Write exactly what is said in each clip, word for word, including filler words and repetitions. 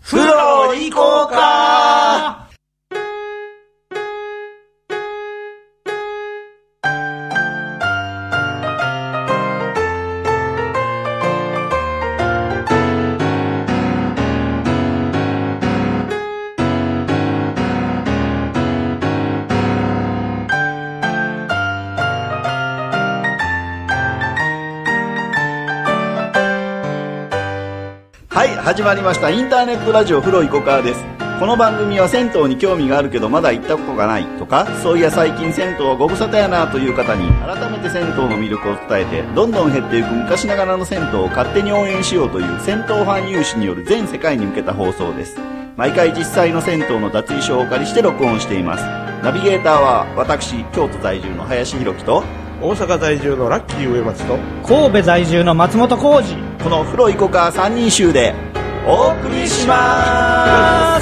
風呂行こうか。 はい、始まりましたインターネットラジオ風呂いこかです。この番組は銭湯に興味があるけどまだ行ったことがないとか、そういや最近銭湯はご無沙汰やなという方に改めて銭湯の魅力を伝えて、どんどん減っていく昔ながらの銭湯を勝手に応援しようという銭湯ファン有志による全世界に向けた放送です。毎回実際の銭湯の脱衣所をお借りして録音しています。ナビゲーターは私、京都在住の林弘樹と、 大阪在住のラッキー上松と、 神戸在住の松本浩二、 この風呂いこかさんにん衆でお送りします。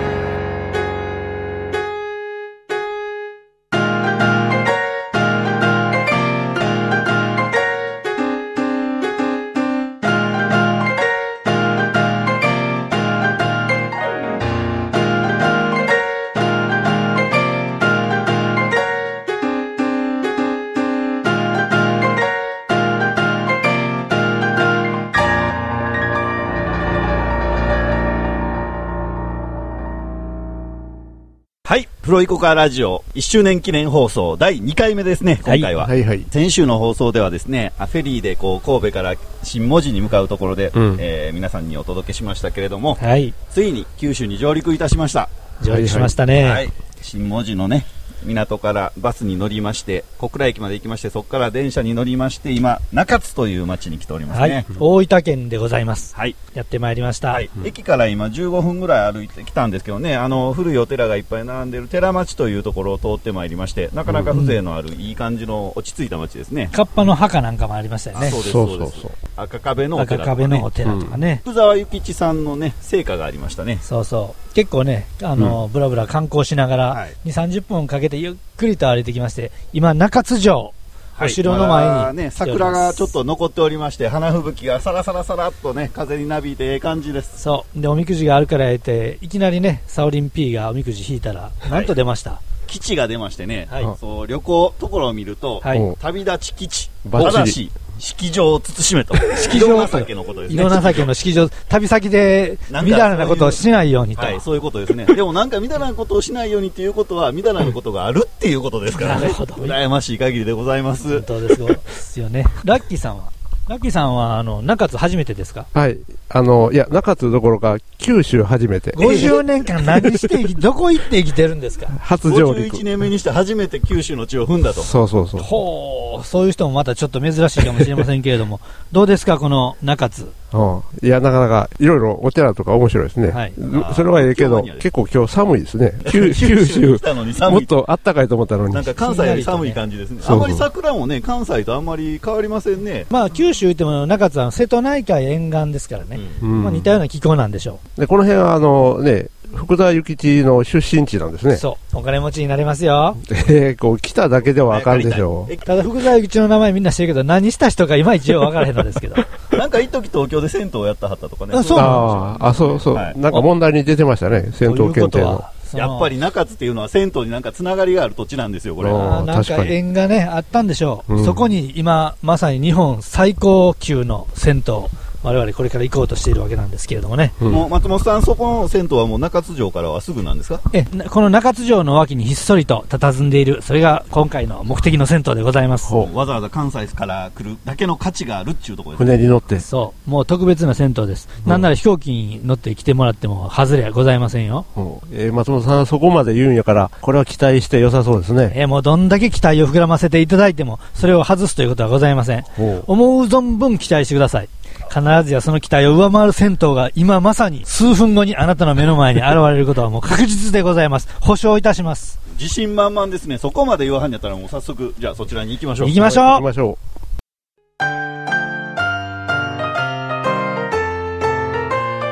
はい、風呂いこかラジオいっしゅうねん記念放送だいにかいめですね、今回は。 はいはいはい、 先週の放送ではですね、フェリーでこう神戸から新門司に向かうところで、うん、えー、皆さんにお届けしましたけれども、はい、ついに九州に上陸いたしました。 上陸しましたね。はいはい、 新門司のね、港からバスに乗りまして小倉駅まで行きまして、そこから電車に乗りまして、今中津という町に来ておりますね。はい、 大分県でございます。 はい、 やってまいりました。はい、 うん、駅から今じゅうごふんぐらい歩いてきたんですけどね、あの古いお寺がいっぱい並んでいる寺町というところを通ってまいりまして、なかなか風情のあるいい感じの落ち着いた町ですね。 カッパの墓なんかもありましたよね。 そうですそうです。赤壁のお寺とかね、 赤壁のお寺とかね、 福沢諭吉さんのね成果がありましたね。 そうそう、結構ね、あの、うん、ブラブラ観光しながら、はい、にじゅうさんじゅっぷんかけてゆっくりと歩いてきまして、今中津城、はい、お城の前に、まね、桜がちょっと残っておりまして、花吹雪がサラサラサラっとね風になびいてええ感じです。 そうで、おみくじがあるからやっていきなりね、サオリン P がおみくじ引いたら、はい、なんと出ました。 基地が出ましてね、はい、そう旅行ところを見ると、はい、旅立ち基地、ただし式場を慎めと、式場情けのことですね。 色情けの式場、旅先でみだらなことをしないようにと。 はい、そういうことですね。でもなんかみだらなことをしないようにっていうことは、みだらなことがあるっていうことですからね。なるほど。羨ましい限りでございます。 本当ですよね。ラッキーさんはラッキーさんはあの中津初めてですか？ はい、あのいや中津どころか九州初めて。 ごじゅうねんかん何して生きどこ行って生きてるんですか？ 初上陸。 ごじゅういちねんめにして初めて九州の地を踏んだと。 そうそうそう。 ほう、そういう人もまたちょっと珍しいかもしれませんけれども、どうですかこの中津？ うん、いやなかなかいろいろお寺とか面白いですね。はい、それはええけど結構今日寒いですね。九州もっとあったかいと思ったのに。 なんか関西より寒い感じですね。あんまり桜もね関西とあんまり変わりませんね。 まあ九州行っても中津は瀬戸内海沿岸ですからね、うん、まあ、似たような気候なんでしょう。でこの辺はあのね福沢諭吉の出身地なんですね。 そう、お金持ちになれますよ。 えー、こう来ただけではあかんでしょう。 ただ福沢諭吉の名前みんな知るけど、何した人かいまいちよう分からへんのですけどなんか一時東京で銭湯をやったはったとかね。 あ、そうなんですよ。 ああ、そうそう、はい、なんか問題に出てましたね、銭湯検定の。 やっぱり中津っていうのは銭湯になんかつながりがある土地なんですよ、これ。 あ、なんか縁がねあったんでしょう、うん、そこに今まさに日本最高級の銭湯、我々これから行こうとしているわけなんですけれどもね、 うん、もう松本さん、そこの銭湯はもう中津城からはすぐなんですか？ えこの中津城の脇にひっそりと佇んでいる、それが今回の目的の銭湯でございます。 わざわざ関西から来るだけの価値があるっていうところです、 ね、船に乗って。 そう、もう特別な銭湯です、うん、なんなら飛行機に乗って来てもらっても外れはございませんよ、 うん、えー、松本さんはそこまで言うんやからこれは期待して良さそうですね。 えー、もうどんだけ期待を膨らませていただいてもそれを外すということはございません。思う存分期待してください。必ずやその期待を上回る銭湯が今まさに数分後にあなたの目の前に現れることはもう確実でございます。保証いたします。 自信満々ですね。そこまで言わはんやったらもう早速じゃあそちらに行きましょう。 行きましょう。 行きましょう。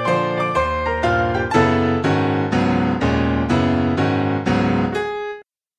は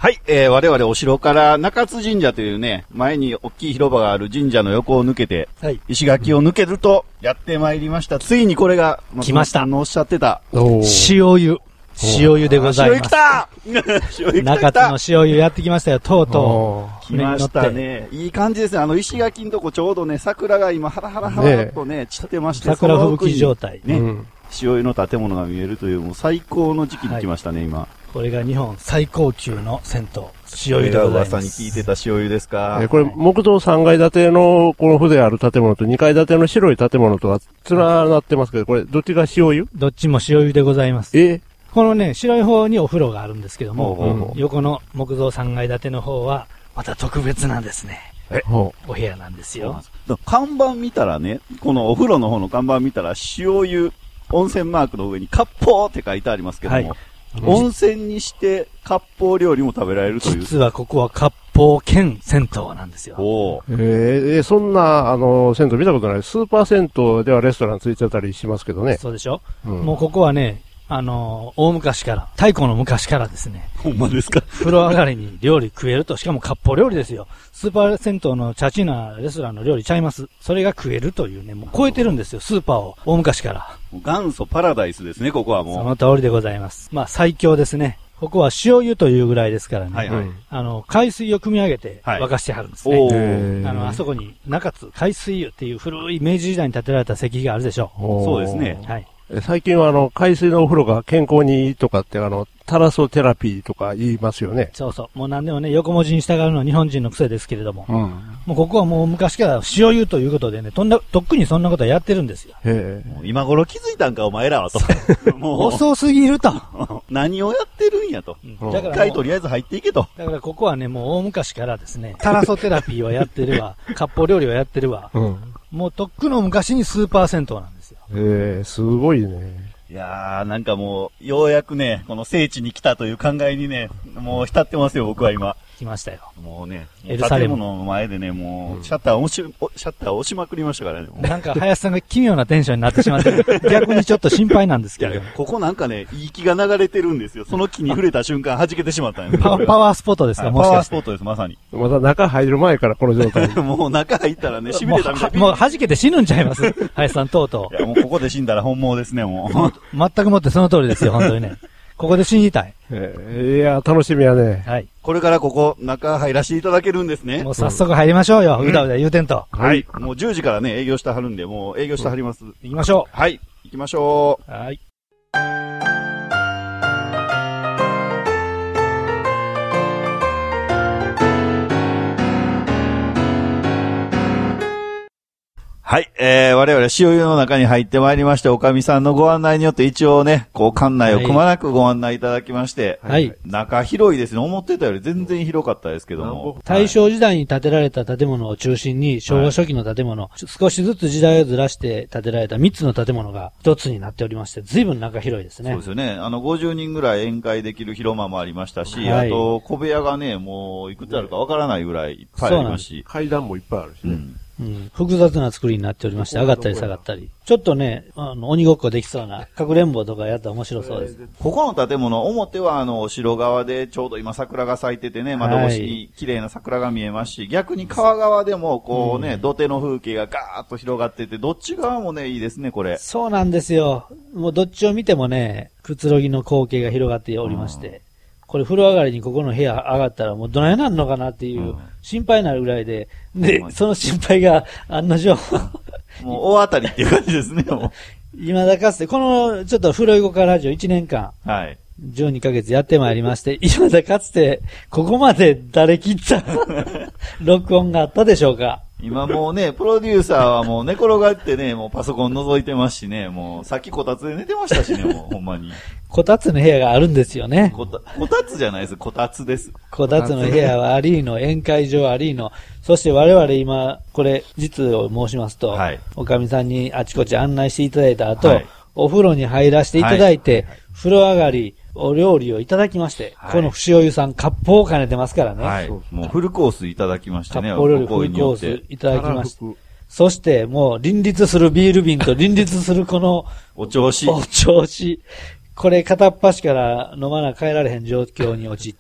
はい、えー、我々お城から中津神社というね、前に大きい広場がある神社の横を抜けて、はい、石垣を抜けるとやってまいりました。ついにこれが、 来ました。 あのおっしゃってた。 塩湯。塩湯でございます。 塩湯来た塩湯来た中津の塩湯やってきましたよ、とうとう。来ましたね。いい感じですね。あの石垣のとこちょうどね、桜が今ハラハラハラっとね、散ってまして。 桜吹雪状態。 ね、うん。塩湯の建物が見えるという、もう最高の時期に来ましたね、はい、今。 これが日本最高級の銭湯、塩湯でございます。 噂に聞いてた塩湯ですか。 えー、これ、木造さんがい建てのこの筆ある建物とにかい建ての白い建物とは連なってますけど、これ、どっちが塩湯？ どっちも塩湯でございます。 えー、 このね、白い方にお風呂があるんですけども、うん、横の木造さんがい建ての方は、また特別なんですね。えお部屋なんですよ。 看板見たらね、このお風呂の方の看板見たら、塩湯、温泉マークの上に割烹って書いてありますけども、はい、温泉にして割烹料理も食べられるという。 実はここは割烹兼銭湯なんですよ。 おえー、そんな、あの、銭湯見たことない。スーパー銭湯ではレストランついてたりしますけどね。 そうでしょ、うん、もうここはね、あの、大昔から、太古の昔からですね。 ほんまですか？ 風呂上がりに料理食えると、しかも割烹料理ですよ。スーパー銭湯のチャチなレストランの料理ちゃいます。それが食えるというね、もう超えてるんですよ、スーパーを。大昔から。 元祖パラダイスですね、ここはもう。 その通りでございます。まあ最強ですね。ここは塩湯というぐらいですからね。はいはい。あの、海水を汲み上げて沸かしてはるんですね。はい、あの、あそこに中津海水湯っていう古い明治時代に建てられた石碑があるでしょう。 そうですね。 はい。 最近はあの、海水のお風呂が健康にいいとかって、あの、タラソテラピーとか言いますよね。 そうそう。もう何でもね、横文字に従うのは日本人の癖ですけれども。うん。もうここはもう昔から塩湯ということでね、とんだ、とっくにそんなことやってるんですよ。 へえ。今頃気づいたんか、お前らはと。 もう。遅すぎると。 何をやってるんやと。うん、だから。一回とりあえず入っていけと。 だからここはね、もう大昔からですね、タラソテラピーはやってるわ、割烹料理はやってるわ。うん。もうとっくの昔にスーパー銭湯なんですよ。 へえ、すごいね。 いやー、なんかもう、ようやくね、この聖地に来たという考えにね、もう浸ってますよ、僕は今。 来ましたよ。 もうね、エルサレムの前でね、もう、シャッター押し、シャッター押しまくりましたからね。 なんか、林さんが奇妙なテンションになってしまって、逆にちょっと心配なんですけど。いや、 ここなんかね、いい気が流れてるんですよ。その木に触れた瞬間、弾けてしまったんですパパワースポットですか、もしかして。 パワースポットです、まさに。 まだ中入る前からこの状態。 もう中入ったらね、痺れたみたいな。 もう弾けて死ぬんちゃいます林さん、とうとう。いや、もうここで死んだら本望ですね、もう。 全くもってその通りですよ、本当にね。ここで死にたい。 えー、いや、楽しみやね。 はい。 これからここ、中入らせていただけるんですね。 もう早速入りましょうよ。うだうだ言うてんと。 はい。もうじゅうじからね、営業してはるんで、もう営業してはります。 行きましょう。はい。行きましょう。 はい。 はい、えー、我々塩湯の中に入ってまいりまして、おかみさんのご案内によって一応ね、こう館内をくまなくご案内いただきまして、 はい。 中広いですね。思ってたより全然広かったですけども。 大正時代に建てられた建物を中心に、昭和初期の建物、はい、少しずつ時代をずらして建てられたみっつの建物が一つになっておりまして、随分中広いですね。 そうですよね。あの、ごじゅうにんぐらい宴会できる広間もありましたし、はい、あと、小部屋がね、もういくつあるかわからないぐらいいっぱいありますし。 階段もいっぱいあるしね。 うんうん、複雑な作りになっておりまして、上がったり下がったり。ちょっとね、あの、鬼ごっこできそうな、かくれんぼとかやったら面白そうです。 ここの建物、表はあの、お城側でちょうど今桜が咲いててね、窓越しに綺麗な桜が見えますし、はい、逆に川側でもこうね、うん、土手の風景がガーッと広がってて、どっち側もね、いいですね、これ。 そうなんですよ。もうどっちを見てもね、くつろぎの光景が広がっておりまして。うんこれ風呂上がりにここの部屋上がったらもうどないなんのかなっていう心配になるぐらいで、で、その心配が案の定。 もう大当たりっていう感じですね、もう。 今だかつて、このちょっと風呂いこかラジオいちねんかん。はい。じゅうにかげつやってまいりまして、今だかつて、ここまで誰切った録音があったでしょうか。 今もうね、プロデューサーはもう寝転がってね、もうパソコン覗いてますしね、もうさっきこたつで寝てましたしね、もうほんまに。 こたつの部屋があるんですよね。 こた、こたつじゃないです、こたつです。 こたつの部屋はありの、宴会場ありの、そして我々今、これ、実を申しますと、はい、おかみさんにあちこち案内していただいた後、はい、お風呂に入らせていただいて、はい、風呂上がり、お料理をいただきまして、はい、この塩湯さん、割烹を兼ねてますからね。 はい。もうフルコースいただきましてね。 割烹料理フルコースいただきまして。そして、もう、林立するビール瓶と林立するこの、 お調子。 お調子。これ片っ端から飲まな帰られへん状況に陥っている。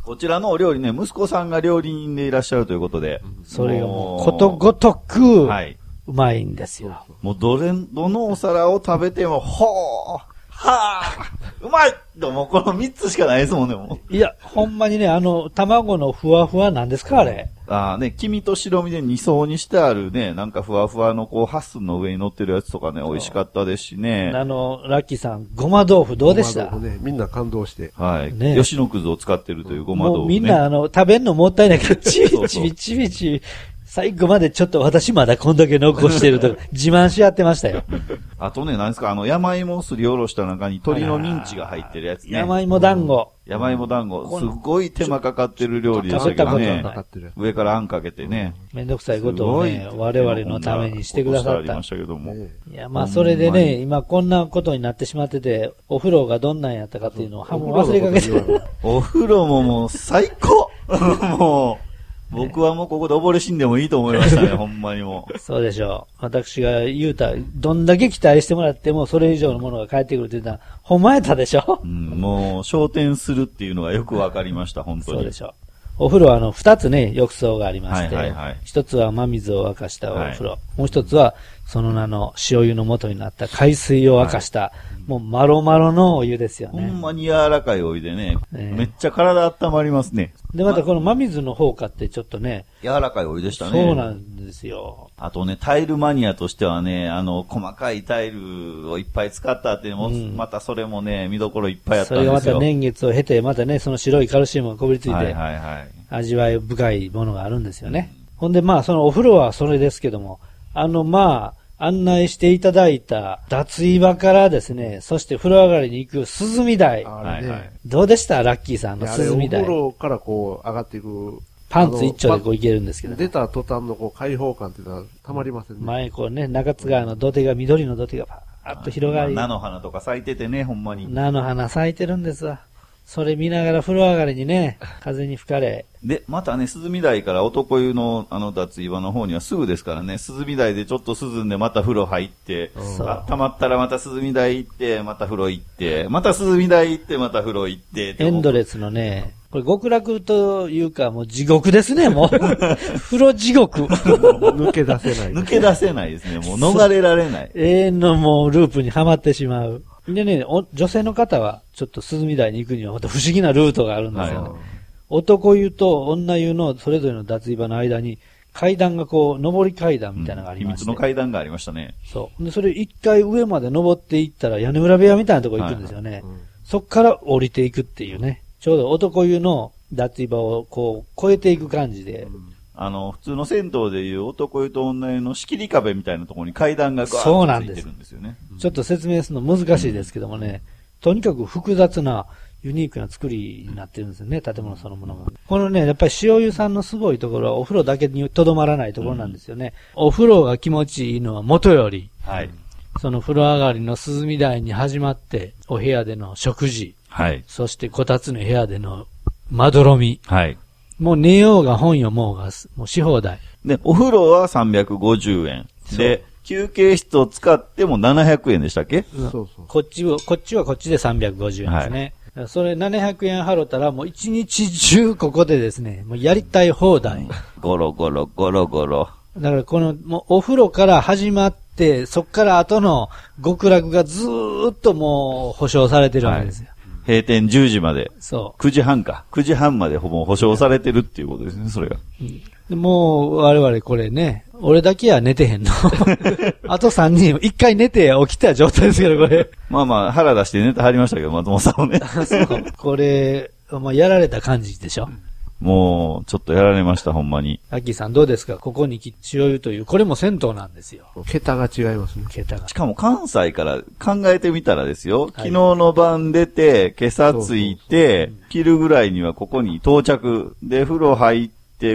こちらのお料理ね、息子さんが料理人でいらっしゃるということで。 それがもう、ことごとく、 はい。 うまいんですよ。 もうどれ、どのお皿を食べても、ほー、はー、うまいでもこのみっつしかないですもんね、もう。いや、ほんまにね、あの、卵のふわふわなんですか、あれ。 ああね、黄身と白身で二層にしてあるね、なんかふわふわのこう、ハッスンの上に乗ってるやつとかね、美味しかったですしね。 あの、ラッキーさん、ごま豆腐どうでした？ ごま豆腐ね、みんな感動して。 はい。ね、吉野くずを使ってるというごま豆腐、ね。 もうみんなあの、食べんのもったいないけど、ちびちびちびちび、最後までちょっと私まだこんだけ残してると自慢し合ってましたよ。 あとね、何ですか、あの、山芋をすりおろした中に鶏のミンチが入ってるやつね。 山芋団子。 山芋団子。すごい手間かかってる料理でしたけどね。上からあんかけてね。 めんどくさいことをね、我々のためにしてくださった。 ありましたけども。いや、まあそれでね、今こんなことになってしまってて、お風呂がどんなんやったかっていうのをもう忘れかけてる。 お風呂ももう最高もう。僕はもうここで溺れ死んでもいいと思いましたね、ほんまにもう。 そうでしょう。私が言うた、どんだけ期待してもらっても、それ以上のものが返ってくるって言ったら、ほんまやったでしょ。 うん、もう、昇天するっていうのがよくわかりました、本当に。 そうでしょう。お風呂はあの、二つね、浴槽がありまして、 はいはいはい、 一つは真水を沸かしたお風呂、はい、もう一つは、その名の塩湯の元になった海水を沸かした、はい、もうマロマロのお湯ですよね。 ほんまに柔らかいお湯でね、ねめっちゃ体温まりますね。 で、またこの真水の方かってちょっとね、 柔らかいお湯でしたね。 そうなんですよ。 あとね、タイルマニアとしてはね、あの、細かいタイルをいっぱい使ったっていうのも、うん、またそれもね、見どころいっぱいあったんですよ。 それがまた年月を経て、またね、その白いカルシウムがこびりついて、 はいはいはい、 味わい深いものがあるんですよね。うん、ほんで、まあ、そのお風呂はそれですけども、あの、まあ、案内していただいた脱衣場からですね、そして風呂上がりに行く涼み台。はいはい、どうでしたラッキーさんの涼み台。 お風呂からこう上がっていく。 パンツ一丁でこういけるんですけど、ね。 出た途端のこう開放感っていうのはたまりませんね。 前こうね、中津川の土手が、緑の土手がパーッと広がり。 菜の花とか咲いててね、ほんまに。 菜の花咲いてるんですわ。それ見ながら風呂上がりにね、風に吹かれ。 で、またね、涼み台から男湯のあの脱衣場の方にはすぐですからね、涼み台でちょっと涼んでまた風呂入って、温まったらまた涼み台行って、また風呂行って、また涼み台行って、また風呂行って。 エンドレスのね、これ極楽というかもう地獄ですね、もう。風呂地獄。 抜け出せない。 抜け出せないですね、もう逃れられない。 永遠のもうループにはまってしまう。でね、女性の方は、ちょっと涼み台に行くにはまた不思議なルートがあるんですよね。はい、男湯と女湯のそれぞれの脱衣場の間に、階段がこう、上り階段みたいなのがありまして、うん、 秘密の階段がありましたね。 そう。で、それ一回上まで登っていったら屋根裏部屋みたいなところ行くんですよね。はいはいうん、そっから降りていくっていうね。ちょうど男湯の脱衣場をこう、越えていく感じで、うんあの、普通の銭湯でいう男湯と女湯の仕切り壁みたいなところに階段がガーッとついてるんですよね。 ちょっと説明するの難しいですけどもね、うん、とにかく複雑なユニークな作りになってるんですよね、建物そのものが。このね、やっぱり塩湯さんのすごいところはお風呂だけにとどまらないところなんですよね。うん、お風呂が気持ちいいのは元より、はい、その風呂上がりの涼み台に始まって、お部屋での食事、はい、そしてこたつの部屋でのまどろみ、はいもう寝ようが本読もうが、もうし放題。 で、お風呂はさんびゃくごじゅうえん。で、休憩室を使ってもななひゃくえんでしたっけ？ そうそう。こっちは、こっちはこっちでさんびゃくごじゅうえんですね。はい、それななひゃくえん払ったらもう一日中ここでですね、もうやりたい放題。 ゴロゴロゴロゴロ。 だからこの、もうお風呂から始まって、そっから後の極楽がずーっともう保証されてるわけですよ。はい閉店じゅうじまで。 そう。 くじはんか。くじはんまでほぼ保証されてるっていうことですね、それが。 うん、でもう、我々これね、俺だけは寝てへんの。あとさんにん、一回寝て起きた状態ですけど、これ。 まあまあ、腹出して寝てはりましたけど、松本さんもね。 そう。これ、まあ、やられた感じでしょ。 もう、ちょっとやられました、ほんまに。 アッキーさんどうですか？ここに塩湯という、これも銭湯なんですよ。 桁が違いますね。 桁が。 しかも関西から考えてみたらですよ。はい、昨日の晩出て、今朝着いて、昼ぐらいにはここに到着。で、風呂入って、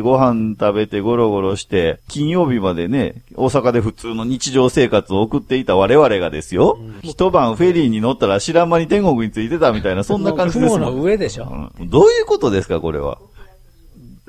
ご飯食べてゴロゴロして、金曜日までね、大阪で普通の日常生活を送っていた我々がですよ。うん、一晩フェリーに乗ったら知らん間に天国に着いてたみたいな、そんな感じです。 雲の上でしょ。 うん。どういうことですか、これは。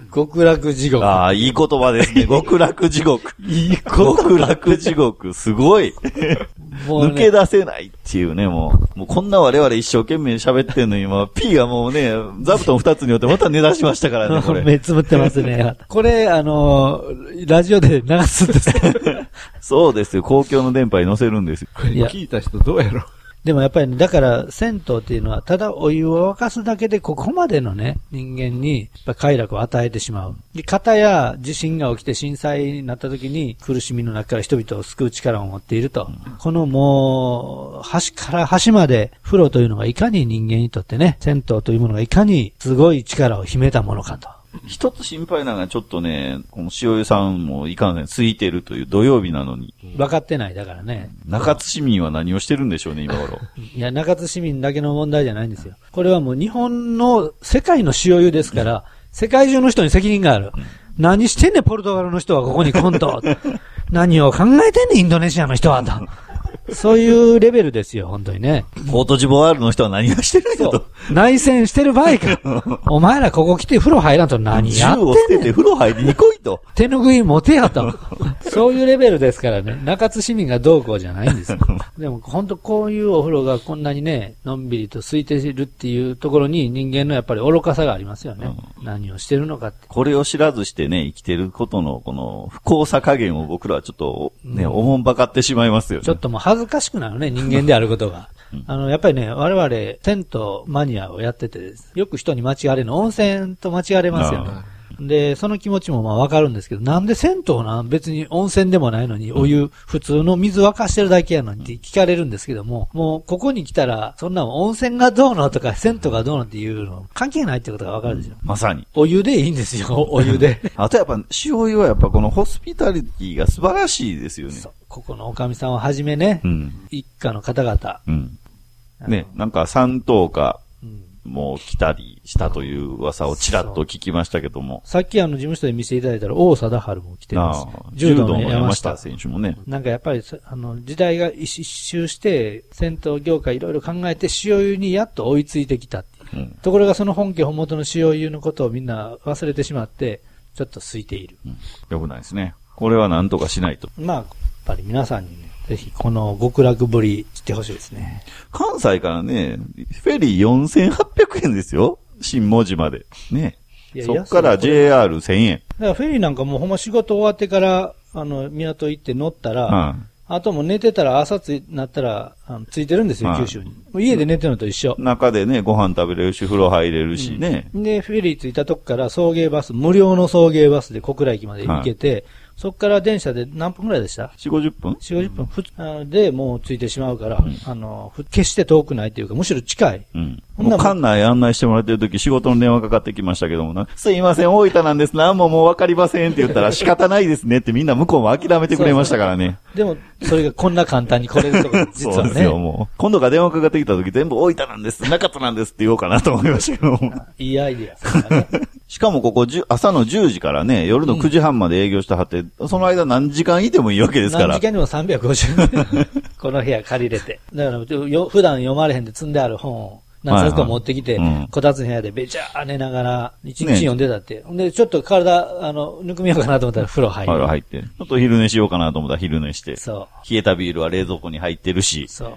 極楽地獄。 ああ、いい言葉ですね。極楽地獄。 いい極楽地獄。すごい。もうね、抜け出せないっていうね、もう。もうこんな我々一生懸命喋ってんのに、今、P がもうね、座布団二つによってまた寝出しましたからね、これ。 目つぶってますね。これ、あの、ラジオで流すんですか？ そうですよ。公共の電波に載せるんですよ。 聞いた人どうやろう。 でもやっぱりね、だから銭湯っていうのはただお湯を沸かすだけでここまでのね、人間にやっぱ快楽を与えてしまう。で、片や地震が起きて震災になった時に苦しみの中から人々を救う力を持っていると。うん、このもう、端から端まで風呂というのがいかに人間にとってね、銭湯というものがいかにすごい力を秘めたものかと。 一つ心配なのがちょっとね、この塩湯さんもいかんせんついてるという土曜日なのに。 分かってないだからね。 中津市民は何をしてるんでしょうね、今頃。 いや、中津市民だけの問題じゃないんですよ。これはもう日本の世界の塩湯ですから、うん、世界中の人に責任がある。うん、何してんねん、ポルトガルの人はここに来んと。何を考えてんねん、インドネシアの人はと。そういうレベルですよ、本当にね。 コートジボワールの人は何をしてるんだと。 内戦してる場合か。お前らここ来て風呂入らんと何やってんねん。 銃を捨てて風呂入りに来いと。 手ぬぐい持てやと。そういうレベルですからね。中津市民がどうこうじゃないんですよ。でも本当こういうお風呂がこんなにね、のんびりと空いてるっていうところに人間のやっぱり愚かさがありますよね。うん、何をしてるのかって。 これを知らずしてね、生きてることのこの不幸さ加減を僕らはちょっとね、うん、おもんばかってしまいますよね。 ちょっともう恥ずかしくなるね、人間であることが。あの、やっぱりね、我々、銭湯マニアをやってて、よく人に間違われるの、温泉と間違われますよね。で、その気持ちもまあわかるんですけど、なんで銭湯なん別に温泉でもないのに、お湯、普通の水沸かしてるだけやのにって聞かれるんですけども、もうここに来たら、そんな温泉がどうのとか銭湯がどうのっていうの関係ないってことがわかるんですよ。 まさに。 お湯でいいんですよ、お湯で。 あとやっぱ、塩湯はやっぱこのホスピタリティが素晴らしいですよね。そう。 ここのおかみさんをはじめね、うん、一家の方々。うん。 ね、なんか三等か、もう来たりしたという噂をちらっと聞きましたけども。 さっきあの事務所で見せていただいたら、王貞治も来てます。 柔道の山下選手もね。 なんかやっぱり、あの、時代が一周して、銭湯業界いろいろ考えて、塩湯にやっと追いついてきたっていう。うん、ところがその本家本元の塩湯のことをみんな忘れてしまって、ちょっと空いている。うん、 よくないですね。これは何とかしないと。 まあ、やっぱり皆さんにね、ぜひこの極楽ぶり知ってほしいですね。 関西からね、フェリーよんせんはっぴゃくえんですよ。新門司まで。ね。そっから ジェイアールせんえん。だからフェリーなんかもうほんま仕事終わってから、あの、港行って乗ったら、うん、あともう寝てたら朝つい、なったら、あのついてるんですよ、九州に。家で寝てるのと一緒。 中でね、ご飯食べれるし、風呂入れるしね。 うん、で、フェリー着いたとこから送迎バス、無料の送迎バスで小倉駅まで行けて、はい、そっから電車で何分くらいでした ?よんじゅう、 ごじゅっぷん ?よんじゅう、ごじゅっぷん。ふで、もう着いてしまうから、うん、あの、決して遠くないというか、むしろ近い。うん。 もう館内案内してもらってるとき、仕事の電話かかってきましたけどもな、すいません、大分なんです。何ももうわかりませんって言ったら仕方ないですねってみんな向こうも諦めてくれましたからね。 そうそうでも、それがこんな簡単に来れるとか、実はね。そうですよ、 もう。今度が電話かかってきたとき、全部大分なんです。中津なんですって言おうかなと思いましたけども。 いいアイディア、ね。 しかもここ朝のじゅうじからね、夜のくじはんまで営業したはって、うん、その間何時間いてもいいわけですから。 何時間でもさんびゃくごじゅうこの部屋借りれて。だからよ、普段読まれへんで積んである本を何冊か持ってきて、はいはいうん、こたつの部屋でべちゃー寝ながら、一日読んでたって。ね、で、ちょっと体、あの、ぬくみようかなと思ったら風呂入る。 風呂入って。ちょっと昼寝しようかなと思ったら昼寝して。そう。冷えたビールは冷蔵庫に入ってるし。 そう。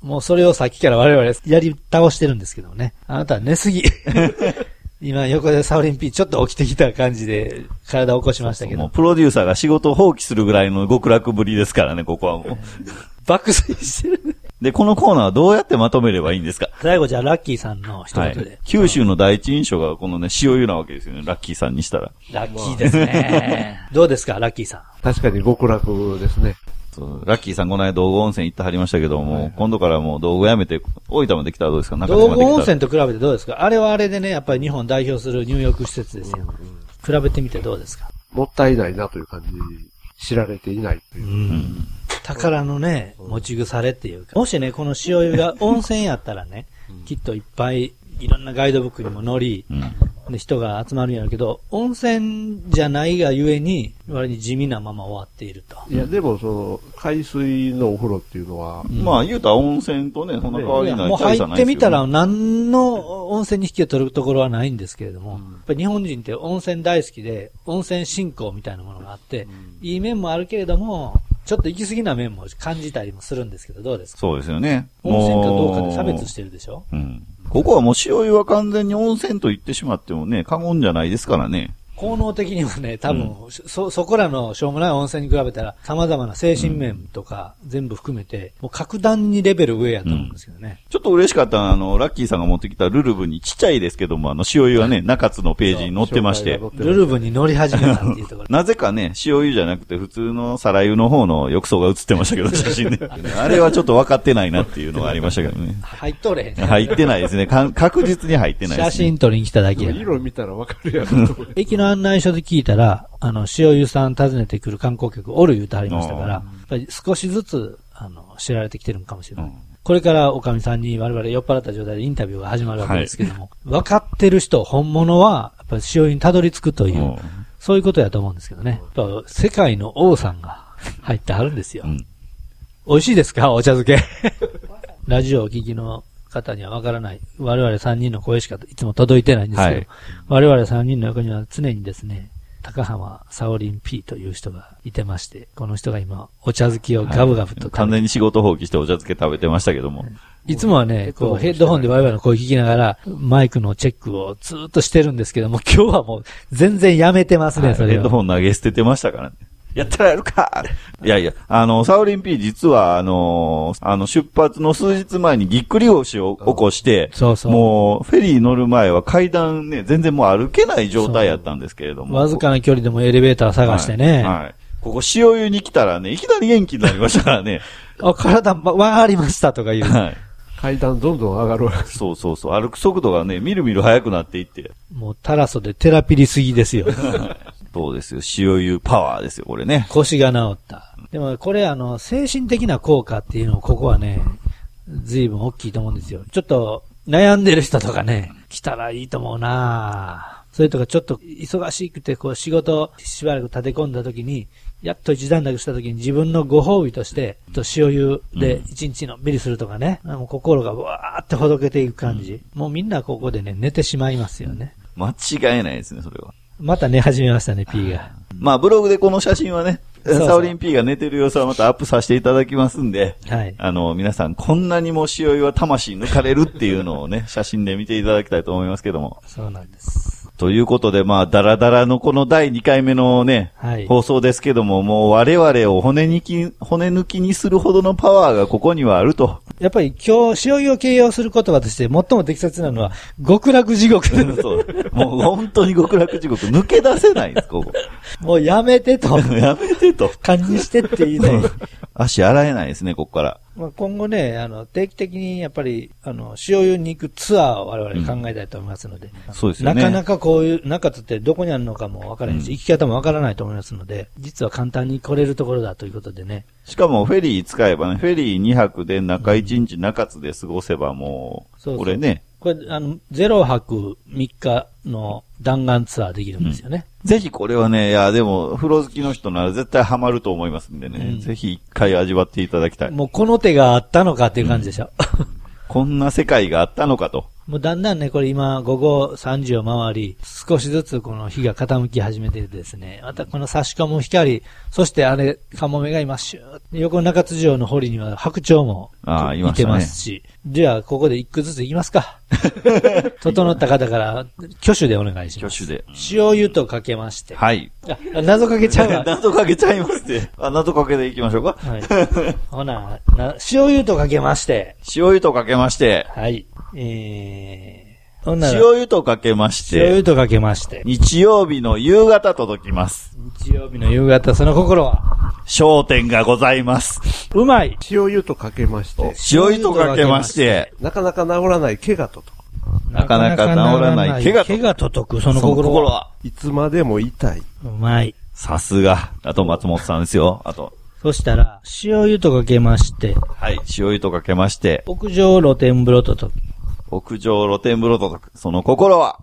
もうそれをさっきから我々やり倒してるんですけどね。あなたは寝すぎ。今横でサウリン P ちょっと起きてきた感じで体を起こしましたけど。そうそうもうプロデューサーが仕事を放棄するぐらいの極楽ぶりですからね、ここはもう。 爆睡してる。 で、このコーナーはどうやってまとめればいいんですか？ 最後じゃあラッキーさんの一言で、はい。 九州の第一印象がこのね、塩湯なわけですよね、ラッキーさんにしたら。 ラッキーですね。どうですか、ラッキーさん。 確かに極楽ですね。 ラッキーさんこの間道後温泉行ってはりましたけども、はいはい、今度からもう道後やめて、大分まで来たらどうですか？ 道後温泉と比べてどうですか？あれはあれでね、やっぱり日本代表する入浴施設ですよ。うんうん、比べてみてどうですか？ もったいないなという感じ、知られていないという。うんうん宝のね、持ち腐れっていうか。もしね、この塩湯が温泉やったらね、きっといっぱいいろんなガイドブックにも載り、うん、 で人が集まるんやろうけど、温泉じゃないがゆえに、割に地味なまま終わっていると。 いや、でもその、海水のお風呂っていうのは、 うん、まあ言うたら温泉とね、そんな変わりない。 もう入ってみたら何の温泉に引きを取るところはないんですけれども、うん、やっぱり日本人って温泉大好きで、温泉信仰みたいなものがあって、うん、いい面もあるけれども、ちょっと行き過ぎな面も感じたりもするんですけど、どうですか？ そうですよね。 温泉かどうかで差別してるでしょ？ うん。ここはもう塩湯は完全に温泉と言ってしまってもね、過言じゃないですからね。 効能的にはね、多分、うん、そ、そこらのしょうもない温泉に比べたら、様々な精神面とか全部含めて、もう格段にレベル上やと思うんですけどね。 うん、ちょっと嬉しかったのは、あの、ラッキーさんが持ってきたルルブにちっちゃいですけども、あの、塩湯はね、中津のページに載ってまして。 ルルブに乗り始めたっていうところ。 なぜかね、塩湯じゃなくて普通の皿湯の方の浴槽が映ってましたけど、写真で。あれはちょっと分かってないなっていうのがありましたけどね。 入っとれへん。 入ってないですね。か確実に入ってないです、ね。 写真撮りに来ただけや。 色見たら分かるやろ。 駅の案内所で聞いたら、あの、塩湯さん訪ねてくる観光客おる言うてはりましたから、やっぱり少しずつ、あの、知られてきてるのかもしれない。うん、これからおかみさんに我々酔っ払った状態でインタビューが始まるわけですけども、はい、分かってる人、本物は、やっぱり塩湯にたどり着くという、うん、そういうことやと思うんですけどね。やっぱ世界の王さんが入ってはるんですよ。うん、美味しいですか？お茶漬け。ラジオをお聞きの方にはわからない。我々さんにんの声しかいつも届いてないんですけど、はい、我々さんにんの横には常にですね、高浜サオリン P という人がいてまして、この人が今、お茶漬けをガブガブと、はい、 完全に仕事放棄してお茶漬け食べてましたけども。 いつもはね、こうヘッドホンで我々の声聞きながら、マイクのチェックをずーっとしてるんですけども、今日はもう全然やめてますね、はい、それは。 ヘッドホン投げ捨ててましたからね。やったらやるかいやいや、あの、サオリン P 実は、あの、あの、出発の数日前にぎっくり腰を起こして、 そうそう。 もう、フェリー乗る前は階段ね、全然もう歩けない状態やったんですけれども。 わずかな距離でもエレベーター探してね。 はい。はい、ここ塩湯に来たらね、いきなり元気になりましたからね。 あ、体、わかりましたとか言う。はい。 階段どんどん上がるわけ。 そうそうそう。歩く速度がね、みるみる速くなっていって。 もうタラソでテラピリすぎですよ。 そうですよ。塩湯パワーですよ、これね。 腰が治った。でもこれあの、精神的な効果っていうのをここはね、随分大きいと思うんですよ。ちょっと悩んでる人とかね、来たらいいと思うなぁ。それとかちょっと忙しくてこう仕事しばらく立て込んだ時に、やっと一段落した時に自分のご褒美として、と塩湯で一日のんびりするとかね、うん、もう心がわーってほどけていく感じ、うん。もうみんなここでね、寝てしまいますよね。 間違いないですね、それは。 また寝始めましたね、P が。 まあ、ブログでこの写真はね、そうそう、サオリン P が寝てる様子はまたアップさせていただきますんで、はい。あの、皆さん、こんなにも塩湯は魂抜かれるっていうのをね、写真で見ていただきたいと思いますけども。 そうなんです。 ということで、まあ、ダラダラのこのだいにかいめのね、はい、放送ですけども、もう我々を骨抜き、骨抜きにするほどのパワーがここにはあると。 やっぱり今日、塩湯を形容する言葉として最も適切なのは、極楽地獄。そう。 もう本当に極楽地獄、抜け出せないです、ここ。 もうやめてと。 やめてと。 感じしてっていいね。 足洗えないですね、ここから。 まあ、今後ね、あの、定期的にやっぱり、あの、塩湯に行くツアーを我々考えたいと思いますので、 うん、そうですよね。 なかなかこういう、中津ってどこにあるのかもわからないし、うん、行き方もわからないと思いますので、実は簡単に来れるところだということでね。 しかもフェリー使えばね、フェリーにはくで中いちにち中津で過ごせばもう、そうそうこれね。 これ、あの、ゼロはくみっかの弾丸ツアーできるんですよね。 うん、ぜひこれはね、いや、でも、風呂好きの人なら絶対ハマると思いますんでね、うん、ぜひ一回味わっていただきたい。 もうこの手があったのかっていう感じでしょ。うん、 こんな世界があったのかと。 もうだんだんね、これ今午後さんじを回り、少しずつこの日が傾き始めてですね、またこの差し込む光、そしてあれ、カモメが今シューッ、横中津城の堀には白鳥もいてますし、じゃあここで一句ずついきますか。整った方から挙手でお願いします。 挙手で。 塩湯とかけまして。 はい。 あ、謎かけちゃうわ。 謎かけちゃいますって。あ、謎かけでいきましょうか。はい。 ほな、な塩湯とかけまして。 塩湯とかけまして。 はい。えー、ほんなら塩湯とかけまして。 塩湯とかけまして。 日曜日の夕方届きます。 日曜日の夕方、その心は商店がございます。 うまい。 塩湯とかけまして。 塩湯とかけまして。 なかなか治らない怪我とと。 なかなか治らない怪我と。 怪我と解く、その心は。 いつまでも痛い。 うまい。 さすが。あと松本さんですよ。あと。 そしたら、塩湯とかけまして。 はい、塩湯とかけまして。 屋上露天風呂と解く。 屋上露天風呂と解く。その心は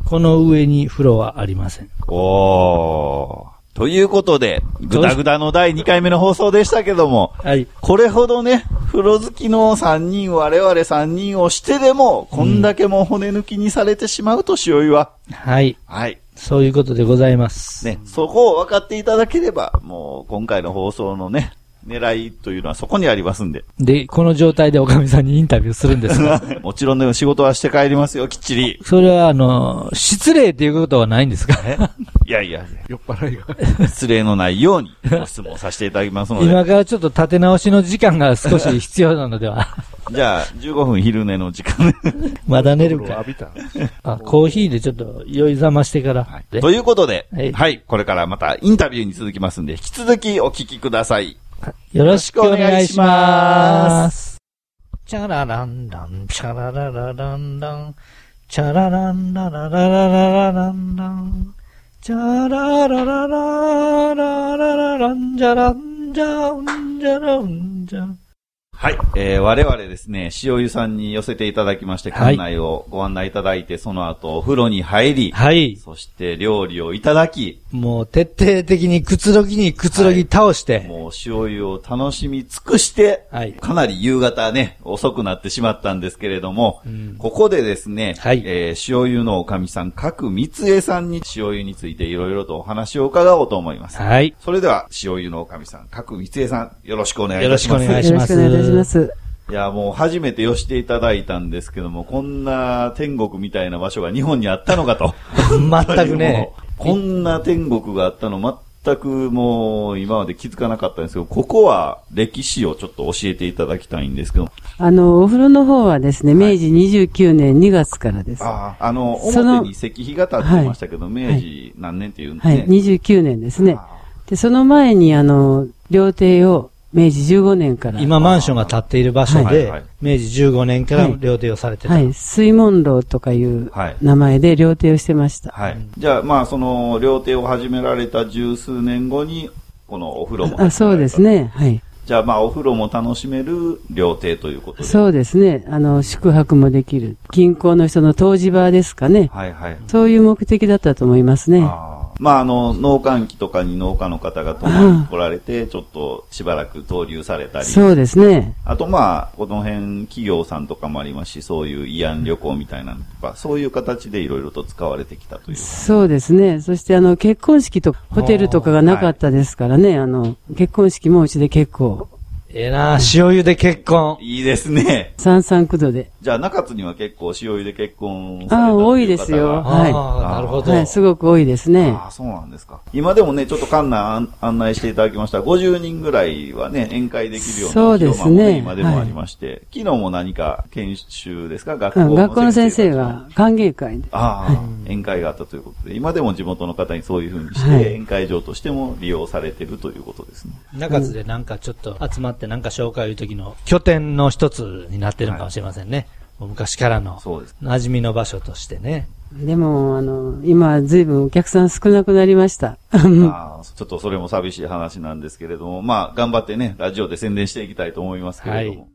この上に風呂はありません。 おー。ということで、ぐだぐだのだいにかいめの放送でしたけども、 はい。 これほどね、風呂好きのさんにん、我々さんにんをしてでも、こんだけも骨抜きにされてしまうと、塩井は。 はい。 はい。 そういうことでございます。 ね、そこを分かっていただければ、もう今回の放送のね、狙いというのはそこにありますんで。 で、この状態でおかみさんにインタビューするんですか？ もちろんね、仕事はして帰りますよ、きっちり。 それは、あの、失礼っていうことはないんですか？ いやいや、 酔っ払いが。 失礼のないようにご質問させていただきますので。 今からちょっと立て直しの時間が少し必要なのでは。 じゃあ、じゅうごふん昼寝の時間。 まだ寝るか。 浴びた。 あ、コーヒーでちょっと酔いざましてから。 はい、ということで、 はい、 はい、これからまたインタビューに続きますんで、引き続きお聞きください。 よろしくお願いします。チャラランラン、チャラララランラン、チャラランラララララランラン、チャラララララララランジャランジャンジャランジャン。 はい。えー、我々ですね、塩湯さんに寄せていただきまして、館内をご案内いただいて、はい、その後お風呂に入り、 はい。 そして料理をいただき、 もう徹底的にくつろぎにくつろぎ倒して、はい、 もう塩湯を楽しみ尽くして、はい。かなり夕方ね、遅くなってしまったんですけれども、うん、ここでですね、はい。えー、塩湯のおかみさん、角三江さんに塩湯についていろいろとお話を伺おうと思います。はい。それでは、塩湯のおかみさん、角三江さん、よろしくお願いいたします。 よろしくお願いします。 よろしくお願いいたします。 いや、もう初めて寄していただいたんですけども、こんな天国みたいな場所が日本にあったのかと。 全くね。 こんな天国があったの全くもう今まで気づかなかったんですけど、ここは歴史をちょっと教えていただきたいんですけど。 あの、お風呂の方はですね、明治にじゅうきゅうねんにがつからです。 ああ、あの、表に石碑が立ってましたけど、はい、明治何年っていうんですね。 はい、にじゅうきゅうねんですね。で、その前にあの、料亭を、明治じゅうごねんから。 今マンションが建っている場所で、はい、明治じゅうごねんから料亭をされてた。 はい。はい、水門楼とかいう名前で料亭をしてました。 はい。じゃあ、まあ、その料亭を始められた十数年後に、このお風呂も。 あ、そうですね。はい。 じゃあ、まあ、お風呂も楽しめる料亭ということで。 そうですね。あの、宿泊もできる。近郊の人の湯治場ですかね。 はいはい。 そういう目的だったと思いますね。 あまあ、あの、農閑期とかに農家の方が泊まりに来られて、ちょっとしばらく逗留されたり。 そうですね。 あと、まあ、この辺企業さんとかもありますし、そういう慰安旅行みたいなのとか、そういう形でいろいろと使われてきたという。 そうですね。そして、あの、結婚式とホテルとかがなかったですからね、はい、あの、結婚式もうちで結構。 ええなぁ、塩湯で結婚。 いいですね。 三三九度で。 じゃあ、中津には結構塩湯で結婚されたああ、多いですよ。はい。 ああ、なるほど。 はい、すごく多いですね。 ああ、そうなんですか。今でもね、ちょっと館内案内していただきました。ごじゅうにんぐらいはね、宴会できるような。 そうですね。 今でもありまして、はい、昨日も何か研修ですか、学校の、 うん、学校の先生が歓迎会で。 ああ、はい、宴会があったということで、今でも地元の方にそういうふうにして、はい、宴会場としても利用されているということですね。 中津でなんかちょっと集まってなんか紹介を言う時の拠点の一つになってるのかもしれませんね。はい、昔からの馴染みの場所としてね。 でも、あの、今、ずいぶんお客さん少なくなりました。 あちょっとそれも寂しい話なんですけれども、まあ、頑張ってね、ラジオで宣伝していきたいと思いますけれども。はい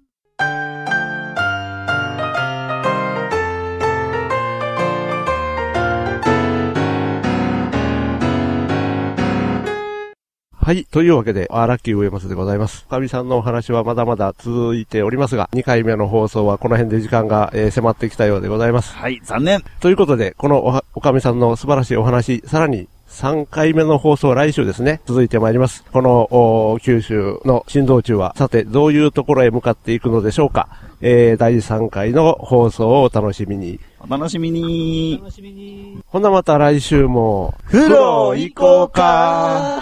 はい。というわけで、あ、ラッキー上松でございます。かみさんのお話はまだまだ続いておりますが、にかいめの放送はこの辺で時間が、えー、迫ってきたようでございます。 はい、残念。 ということで、このお、おかみさんの素晴らしいお話、さらにさんかいめの放送、来週ですね、続いてまいります。この、九州の珍道中は、さて、どういうところへ向かっていくのでしょうか。えー、だいさんかいの放送をお楽しみに。 お楽しみに。 お楽しみに。 ほなまた来週も、 風呂行こうか。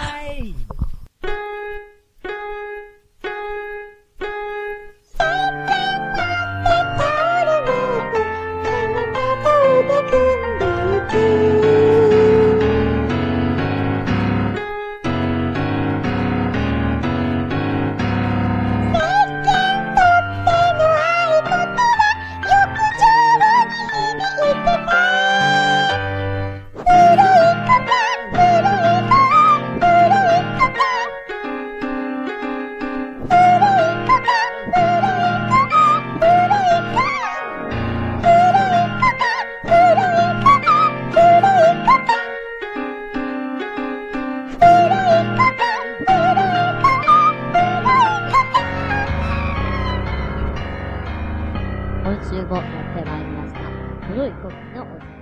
じゅうごやってまいりました。古い国旗のお時間。